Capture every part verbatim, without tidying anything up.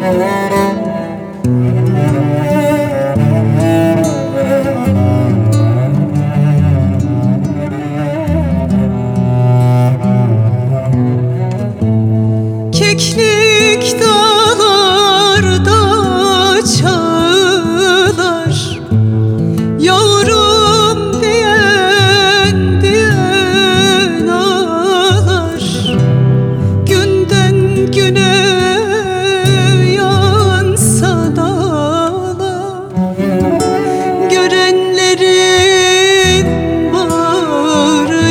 Keklik dağlarda çağlar, yavrum diyen diyen ağlar. Günden güne yansa dağlar, görenlerin bağrı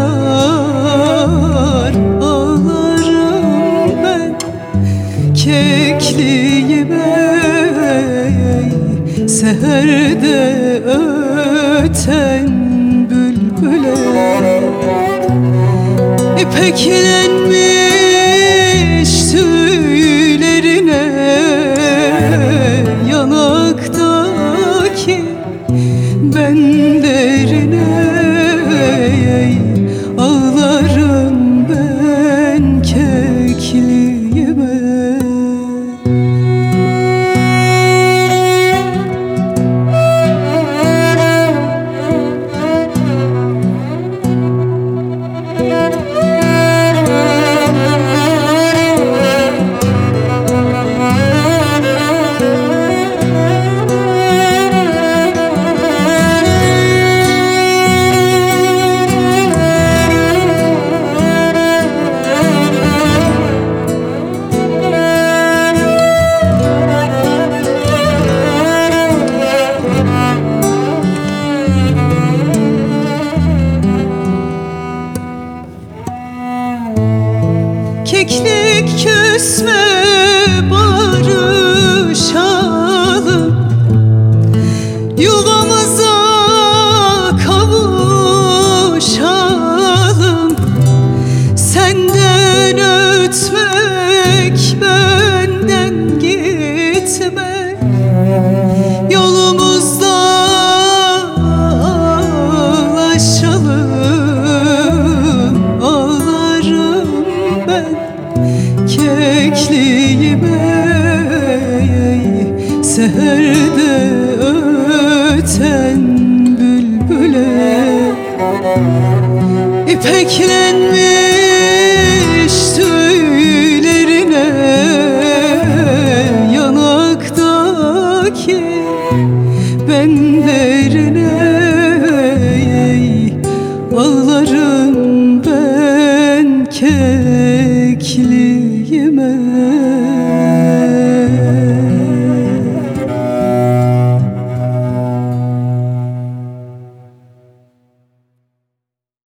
yanar. Ağlarım ben kekliğime, seherde öten bülbüle. İpeklenmiş tüylerine, yanaktaki benlerine. Ağlarım ben kekliğime. Keklik küsme barışalım, yuvamıza kavuşalım. Senden ötmek, benden gitmek, yolumuzda ağlaşalım. Ağlarım ben kekliğime, seherde öten bülbüle. İpeklenmiş tüylerine, yanaktaki benlerine.